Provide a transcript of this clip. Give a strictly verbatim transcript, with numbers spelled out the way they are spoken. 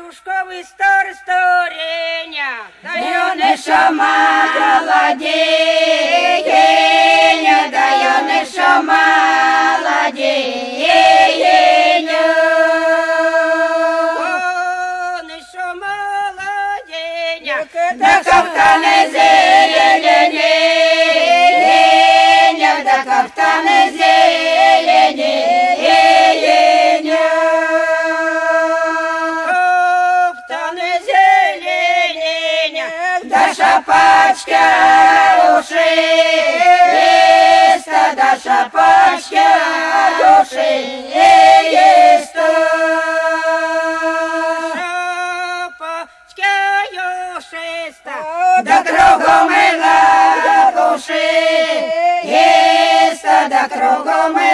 Грушковий стар стореня, Даю не шамала дігеня, даю не шамала дігеня. не що молоденя, Да кафтани зелені, геня, да кафтани зелені, геня. кофтани зеленіня, Да шапочка уши, еста, да шапочка уши, еста. шапочка йошиста, Да кругом мила души, еста, да кругом